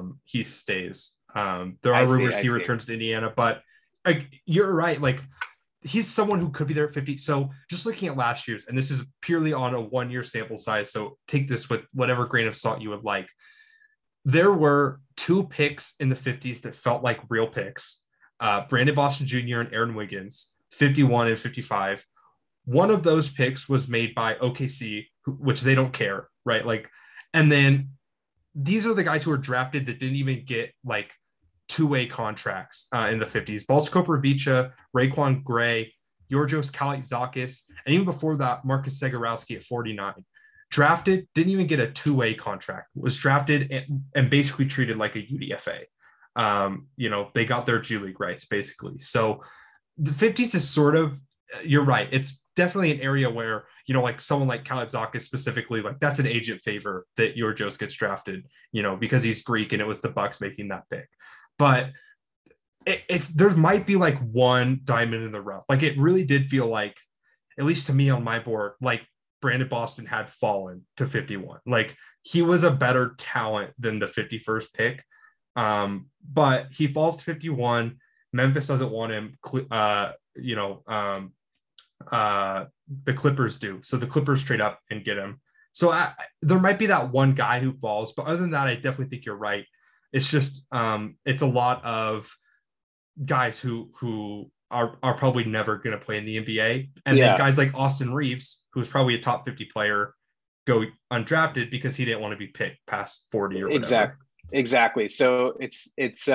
stays. There are rumors he returns to Indiana, but you're right. Like he's someone who could be there at 50. So just looking at last year's, and this is purely on a 1 year sample size. So take this with whatever grain of salt you would like. There were 2 picks in the 50s that felt like real picks. Brandon Boston Jr. and Aaron Wiggins, 51 and 55. One of those picks was made by OKC, which they don't care, right? Like, and then these are the guys who were drafted that didn't even get like 2-way contracts in the 50s. Balsko Pravica, Raekwon Gray, Georgios Kalaitzakis, and even before that, Marcus Zagorowski at 49. Drafted, didn't even get a 2-way contract, was drafted and basically treated like a UDFA. They got their G League rights basically. So the 50s is sort of, you're right. It's definitely an area where, like someone like Kalaitzakis specifically, like that's an agent favor that Georgios gets drafted, because he's Greek and it was the Bucks making that pick. But if there might be like one diamond in the rough, like it really did feel like, at least to me on my board, like Brandon Boston had fallen to 51. Like he was a better talent than the 51st pick. But he falls to 51. Memphis doesn't want him. The Clippers do. So the Clippers trade up and get him. So there might be that one guy who falls, but other than that, I definitely think you're right. It's just it's a lot of guys who are probably never going to play in the NBA, and then guys like Austin Reeves, who's probably a top 50 player, go undrafted because he didn't want to be picked past 40 or whatever. Exactly. So it's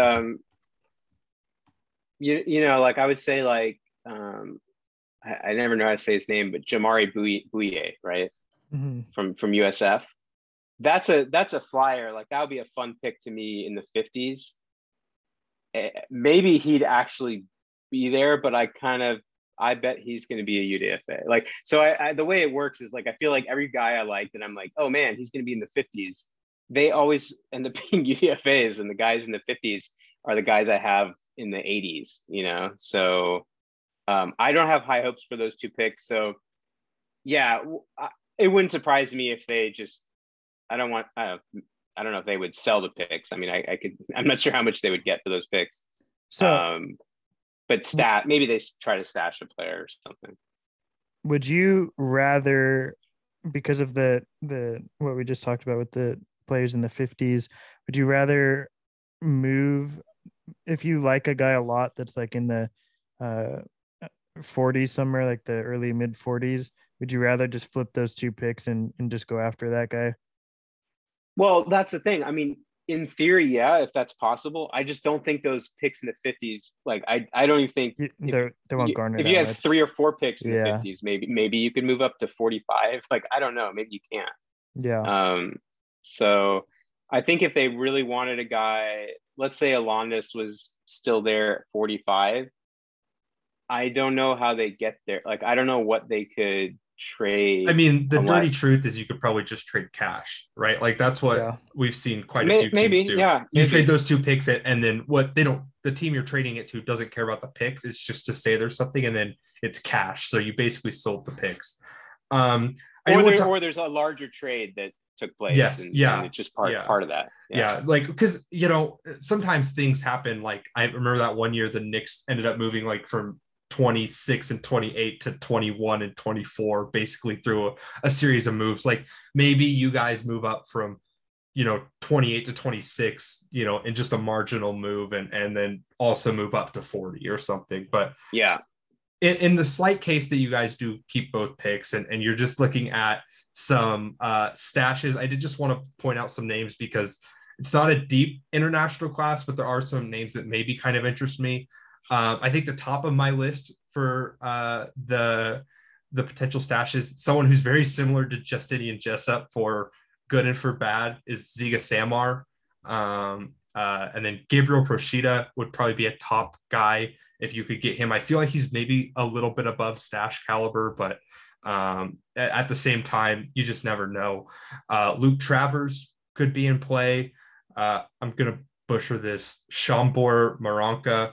like I would say like I never know how to say his name, but Jamari Bouye, right? Mm-hmm. From USF. That's a flyer. Like that would be a fun pick to me in the 50s. Maybe he'd actually be there, but I bet he's going to be a UDFA. Like, so the way it works is like, I feel like every guy I like that I'm like, oh man, he's going to be in the 50s. They always end up being UDFAs, and the guys in the 50s are the guys I have in the 80s, So I don't have high hopes for those 2 picks. So yeah, it wouldn't surprise me if they just, I don't know if they would sell the picks. I mean, I'm not sure how much they would get for those picks. So, but maybe they try to stash a player or something. Would you rather, because of the what we just talked about with the players in the 50s, would you rather move, if you like a guy a lot that's like in the 40s somewhere, like the early mid 40s, would you rather just flip those 2 picks and just go after that guy? Well, that's the thing. I mean, in theory, yeah, if that's possible. I just don't think those picks in the 50s, like I don't even think They won't garner if that you have much. 3 or 4 picks in the Yeah. 50s, maybe you could move up to 45. Like, I don't know, maybe you can't. Yeah. So I think if they really wanted a guy, let's say Alondas was still there at 45, I don't know how they get there. Like, I don't know what they could trade. I mean, the unless, dirty truth is you could probably just trade cash, right? Like that's what Yeah. we've seen quite a few maybe, teams do. yeah. You Maybe. trade those 2 picks and then what they don't, the team you're trading it to doesn't care about the picks. It's just to say there's something and then it's cash. So you basically sold the picks. Or there's a larger trade that took place. Yes. And it's just part of that. Yeah. Like, because, you know, sometimes things happen. Like I remember that one year the Knicks ended up moving like from 26 and 28 to 21 and 24, basically through a series of moves. Like maybe you guys move up from, you know, 28 to 26, you know, in just a marginal move and then also move up to 40 or something. But yeah, in the slight case that you guys do keep both picks and you're just looking at some stashes, I did just want to point out some names because it's not a deep international class, but there are some names that maybe kind of interest me. I think the top of my list for the potential stashes, someone who's very similar to Justinian Jessup for good and for bad, is Ziga Samar. And then Gabriel Procida would probably be a top guy if you could get him. I feel like he's maybe a little bit above stash caliber, but at the same time, you just never know. Luke Travers could be in play. I'm going to butcher this. Shambor Maranka.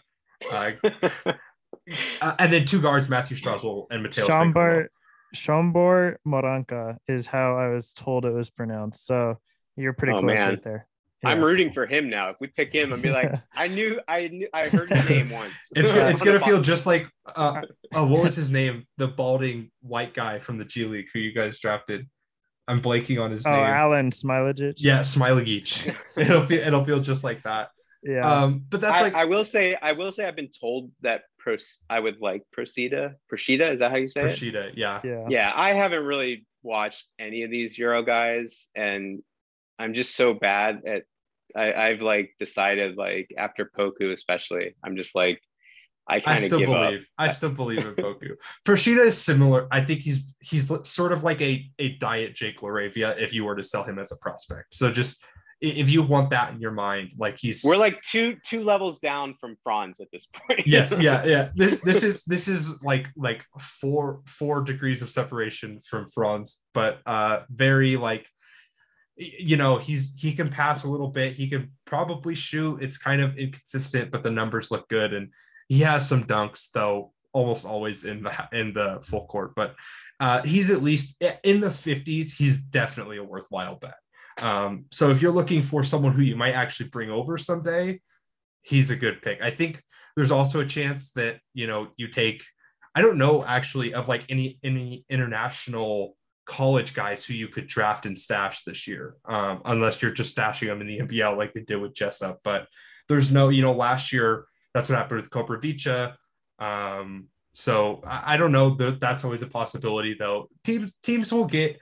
And then 2 guards, Matthew Straswell and Mateo Shambor Moranka is how I was told it was pronounced. So you're pretty close right there. Yeah. I'm rooting for him now. If we pick him, I'd be like, I heard his name once. It's gonna feel just like what was his name? The balding white guy from the G League who you guys drafted. I'm blanking on his name. Alan Smilagic. Yeah, Smilagic. it'll feel just like that. Yeah. But that's I will say I've been told that I would like Procida. Is that how you say Procida, it? Yeah. I haven't really watched any of these Euro guys, and I'm just so bad at. I've like decided, like after Poku especially, I'm just like I kind of give up. I still believe in Poku. Procida is similar. I think he's sort of like a diet Jake LaRavia if you were to sell him as a prospect. So just if you want that in your mind, like we're like two levels down from Franz at this point. Yes, yeah. This is like 4 degrees of separation from Franz, but very like, you know, he can pass a little bit. He can probably shoot. It's kind of inconsistent, but the numbers look good, and he has some dunks though, almost always in the full court. But he's at least in the 50s. He's definitely a worthwhile bet. So if you're looking for someone who you might actually bring over someday, he's a good pick. I think there's also a chance that, you know, you take, I don't know actually of like any international college guys who you could draft and stash this year, unless you're just stashing them in the NBL like they did with Jessup. But there's no, you know, last year that's what happened with Koprivica. So I don't know. That's always a possibility though. Teams will get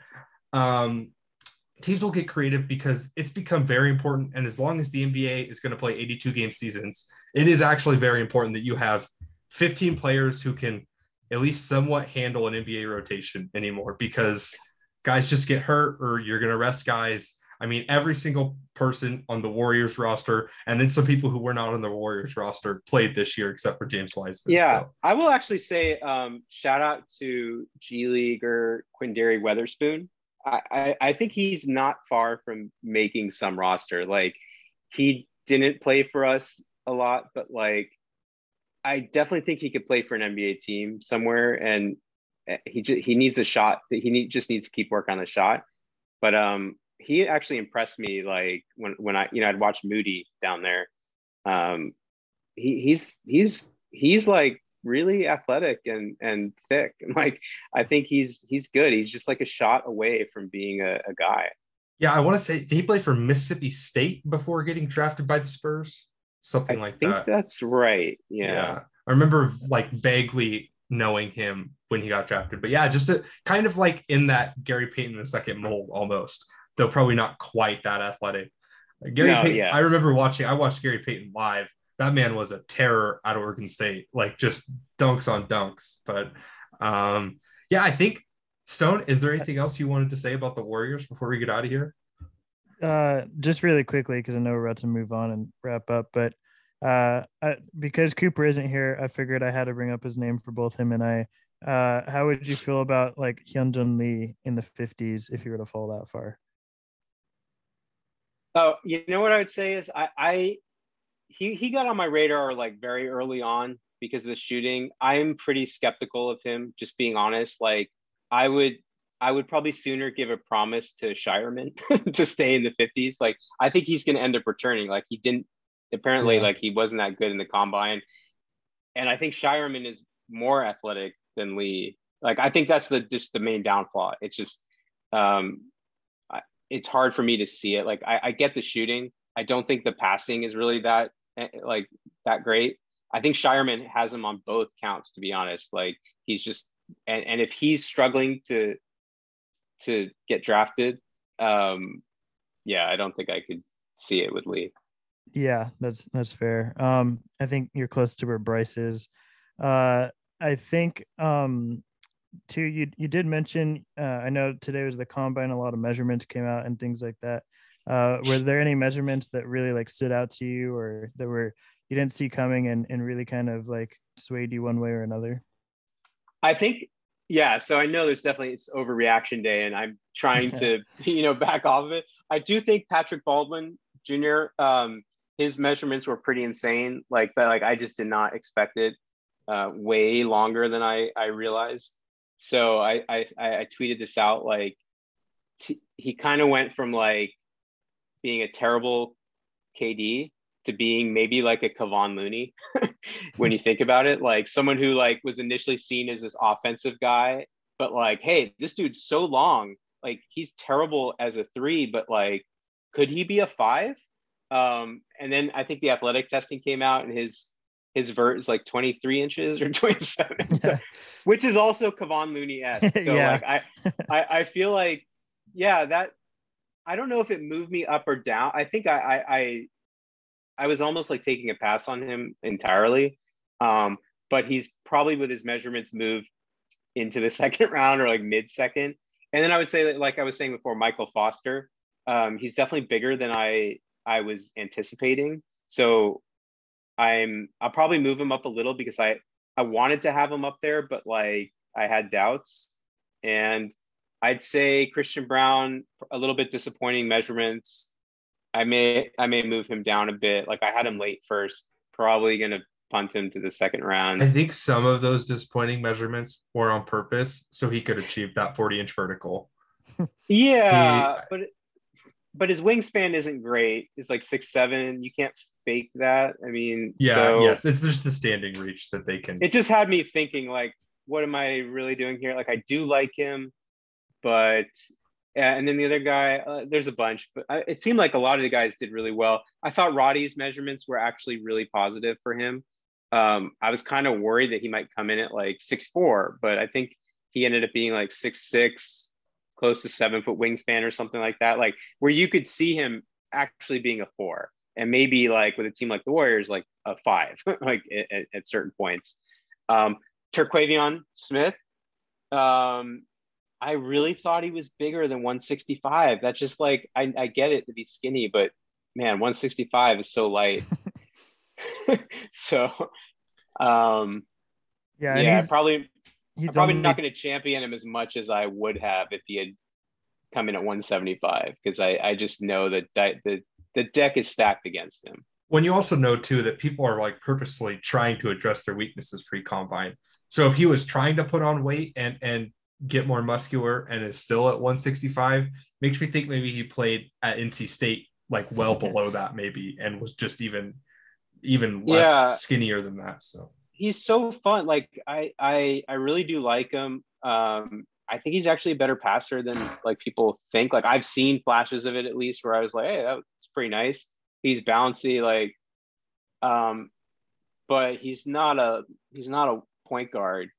creative because it's become very important. And as long as the NBA is going to play 82 game seasons, it is actually very important that you have 15 players who can at least somewhat handle an NBA rotation anymore, because guys just get hurt or you're going to rest guys. I mean, every single person on the Warriors roster, and then some people who were not on the Warriors roster, played this year except for James Wiseman. Yeah, so. I will actually say shout out to G Leaguer Quindary Weatherspoon. I think he's not far from making some roster. Like, he didn't play for us a lot, but like, I definitely think he could play for an NBA team somewhere, and he needs a shot. Just needs to keep work on the shot. But he actually impressed me. Like when I'd watched Moody down there. He's like really athletic and thick. Like, I think he's good. He's just like a shot away from being a guy. Yeah, I want to say, did he play for Mississippi State before getting drafted by the Spurs? Something like that. I think that's right. Yeah. I remember like vaguely knowing him when he got drafted. But yeah, just kind of like in that Gary Payton II mold almost, though probably not quite that athletic. Gary Payton, yeah. I remember I watched Gary Payton live. That man was a terror at Oregon State, like just dunks on dunks. But yeah, I think, Stone, is there anything else you wanted to say about the Warriors before we get out of here? Just really quickly, because I know we're about to move on and wrap up, but because Cooper isn't here, I figured I had to bring up his name for both him and I. How would you feel about like Hyunjin Lee in the 50s if he were to fall that far? Oh, you know what I would say is he got on my radar like very early on because of the shooting. I'm pretty skeptical of him, just being honest. Like I would probably sooner give a promise to Shireman to stay in the 50s. Like I think he's going to end up returning. Like he didn't apparently, Yeah. like he wasn't that good in the combine, and I think Shireman is more athletic than Lee. Like I think that's just the main downfall. It's just it's hard for me to see it. Like I get the shooting. I don't think the passing is really that great. I think Shireman has him on both counts, to be honest. Like he's just and if he's struggling to get drafted, yeah, I don't think I could see it with Lee. Yeah, that's fair. I think you're close to where Bryce is. I think too, you did mention, I know today was the combine, a lot of measurements came out and things like that. Were there any measurements that really like stood out to you, or that were you didn't see coming and really kind of like swayed you one way or another? I think, yeah. So I know there's definitely, it's overreaction day, and I'm trying to back off of it. I do think Patrick Baldwin Jr. His measurements were pretty insane. Like that, like I just did not expect it. Way longer than I realized. So I tweeted this out. Like he kind of went from like being a terrible KD to being maybe like a Kevon Looney when you think about it. Like someone who like was initially seen as this offensive guy, but like, hey, this dude's so long. Like he's terrible as a 3, but like, could he be a 5? And then I think the athletic testing came out, and his vert is like 23 inches or 27, so, which is also Kevon Looney-esque. So Yeah. like I feel like, yeah, that I don't know if it moved me up or down. I think I was almost like taking a pass on him entirely. But he's probably, with his measurements, moved into the second round or like mid-second. And then I would say that, like I was saying before, Michael Foster, he's definitely bigger than I was anticipating. So I'll probably move him up a little, because I wanted to have him up there, but like I had doubts. And I'd say Christian Braun, a little bit disappointing measurements. I may move him down a bit. Like I had him late first, probably going to punt him to the second round. I think some of those disappointing measurements were on purpose so he could achieve that 40-inch vertical. Yeah, but his wingspan isn't great. It's like 6'7". You can't fake that. I mean, yes, it's just the standing reach that they can. It just had me thinking, like, what am I really doing here? Like, I do like him, but and then the other guy, there's a bunch, but it seemed like a lot of the guys did really well. I thought Roddy's measurements were actually really positive for him. I was kind of worried that he might come in at like 6'4", but I think he ended up being like 6'6", close to 7-foot wingspan or something like that, like where you could see him actually being a 4, and maybe like with a team like the Warriors, like a 5, like at certain points. Terquavion Smith, I really thought he was bigger than 165. That's just like, I get it to be skinny, but man, 165 is so light. So I'm probably not going to champion him as much as I would have if he had come in at 175, because I just know that the deck is stacked against him. When you also know too that people are like purposely trying to address their weaknesses pre-combine. So if he was trying to put on weight and get more muscular and is still at 165, makes me think maybe he played at NC State like well below that maybe, and was just even less skinnier than that. So he's so fun. Like I really do like him. I think he's actually a better passer than like people think. Like I've seen flashes of it, at least, where I was like, hey, that's pretty nice. He's bouncy, like, but he's not a point guard.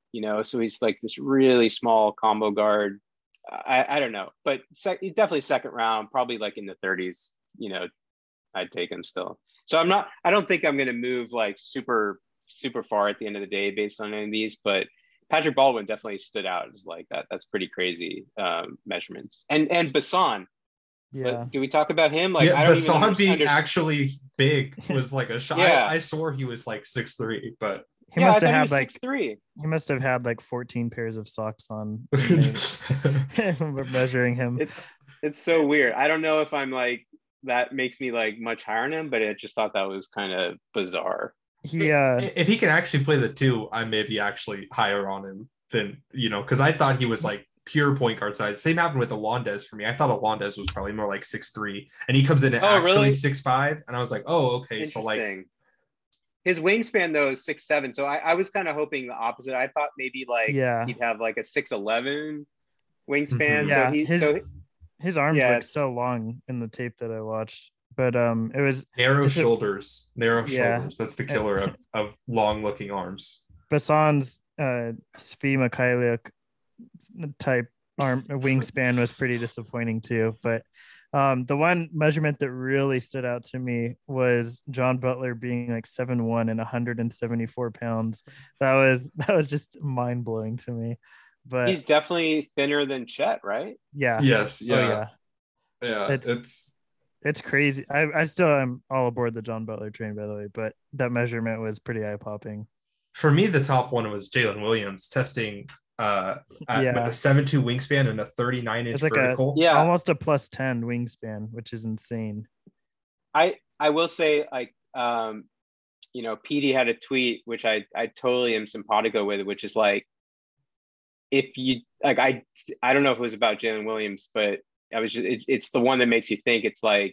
so he's like this really small combo guard. I don't know, but definitely second round, probably like in the 30s. I'd take him still. So I don't think I'm going to move like super far at the end of the day based on any of these, but Patrick Baldwin definitely stood out as like that. That's pretty crazy measurements. And Bassan. Yeah. Do we talk about him? Like, yeah, I don't Bassan even being actually big was like a shot. Yeah. I swore he was like 6'3", but He must have I had thought he like was 6'3". he must have had like 14 pairs of socks on when we're measuring him. It's so weird. I don't know if I'm like, that makes me like much higher on him, but I just thought that was kind of bizarre. If he can actually play the two, I may be actually higher on him than, because I thought he was like pure point guard size. Same happened with Alondes for me. I thought Alondes was probably more like 6'3", and he comes in at actually really? 6'5", and I was like, oh, okay. So like his wingspan though is 6'7", so I was kind of hoping the opposite. I thought maybe like he'd have like a 6'11" wingspan. Mm-hmm. So his arms look so long in the tape that I watched, but it was narrow shoulders. That's the killer of long looking arms. Bassan's Svi Mikhailiuk type arm wingspan was pretty disappointing too, but the one measurement that really stood out to me was John Butler being like 7'1" and 174 pounds. That was just mind blowing to me. But he's definitely thinner than Chet, right? Yeah. Yes. Yeah. Oh, yeah. Yeah. It's crazy. I still am all aboard the John Butler train, by the way, but that measurement was pretty eye popping. For me, the top one was Jalen Williams testing with a 7'2" wingspan and a 39-inch like vertical. Almost a +10 wingspan, which is insane. I will say, like, PD had a tweet which I totally am simpatico with, which is like, if you like, I don't know if it was about Jalen Williams, but it's the one that makes you think. It's like,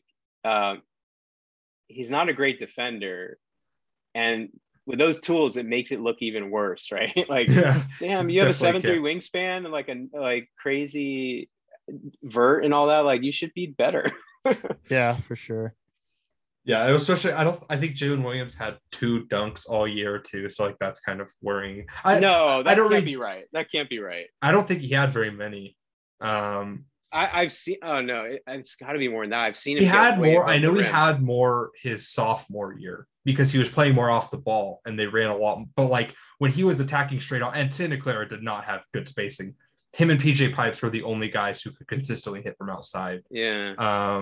he's not a great defender, and with those tools, it makes it look even worse, right? Like, damn, you have a 7'3" wingspan and like a crazy vert and all that. Like, you should be better. Yeah, for sure. Yeah, especially I think Jalen Williams had 2 dunks all year too, so like that's kind of worrying. That can't be right. That can't be right. I don't think he had very many. I've seen. Oh no, it's got to be more than that. I've seen him. He had more. I know he had more his sophomore year because he was playing more off the ball and they ran a lot. But like when he was attacking straight on, and Santa Clara did not have good spacing. Him and PJ Pipes were the only guys who could consistently hit from outside. Yeah.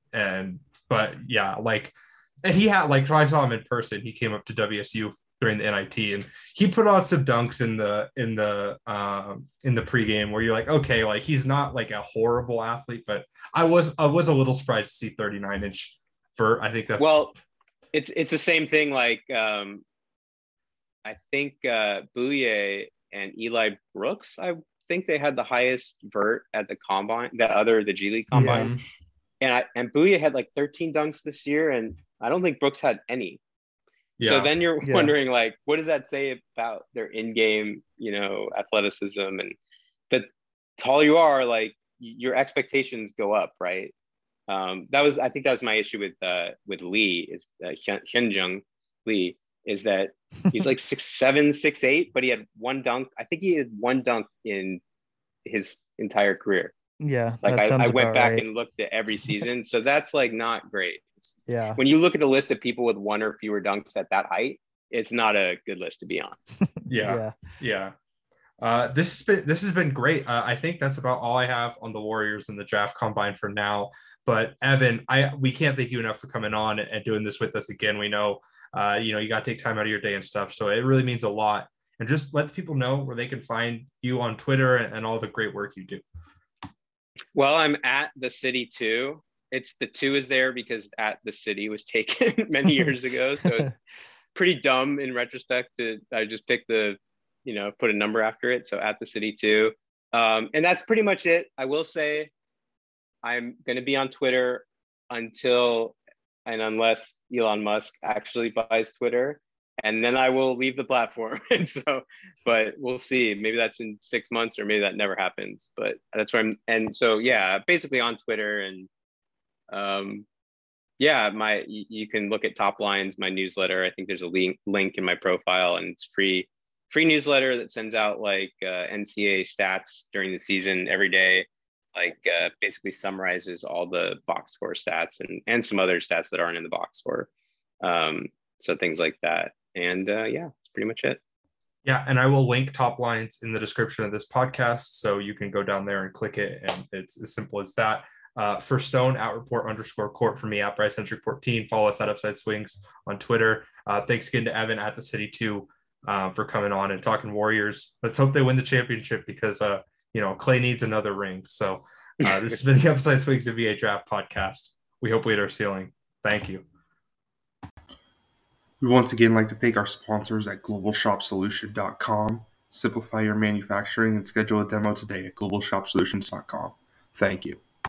But yeah, like, and he had like, I saw him in person. He came up to WSU during the NIT and he put on some dunks in the pregame where you're like, okay, like he's not like a horrible athlete, but I was a little surprised to see 39-inch vert. I think that's it's the same thing. Like I think Bouye and Eli Brooks, I think they had the highest vert at the combine, the G League combine. Yeah. And Bouye had like 13 dunks this year, and I don't think Brooks had any. Yeah. So then you're wondering, like, what does that say about their in-game, athleticism? But tall you are, like, your expectations go up, right? I think that was my issue with Lee, is Hyunjung Lee, is that he's like 6'7", 6'8", but he had one dunk. I think he had one dunk in his entire career. Yeah. Like I went back and looked at every season. So that's like not great. Yeah. When you look at the list of people with one or fewer dunks at that height, it's not a good list to be on. Yeah. This has been great. I think that's about all I have on the Warriors and the draft combine for now. But Evan, we can't thank you enough for coming on and doing this with us again. We know, you got to take time out of your day and stuff. So it really means a lot. And just let people know where they can find you on Twitter and all the great work you do. Well, I'm at the City 2. It's the 2 is there because at the City was taken many years ago. So it's pretty dumb in retrospect I just picked put a number after it. So at the City 2. And that's pretty much it. I will say I'm going to be on Twitter unless Elon Musk actually buys Twitter. And then I will leave the platform. But we'll see. Maybe that's in 6 months or maybe that never happens. But that's where I'm. And so, yeah, basically on Twitter. And you can look at Top Lines, my newsletter. I think there's a link in my profile and it's free. free newsletter that sends out like NCAA stats during the season every day. Like basically summarizes all the box score stats and some other stats that aren't in the box score. So things like that. And yeah, that's pretty much it. Yeah, and I will link Top Lines in the description of this podcast, so you can go down there and click it, and it's as simple as that. For Stone, @report_court for me at BryceCentric14. Follow us at Upside Swings on Twitter. Thanks again to Evan at the City 2 for coming on and talking Warriors. Let's hope they win the championship because Clay needs another ring. So this has been the Upside Swings NBA Draft Podcast. We hope we hit our ceiling. Thank you. We once again like to thank our sponsors at globalshopsolution.com. Simplify your manufacturing and schedule a demo today at globalshopsolutions.com. Thank you.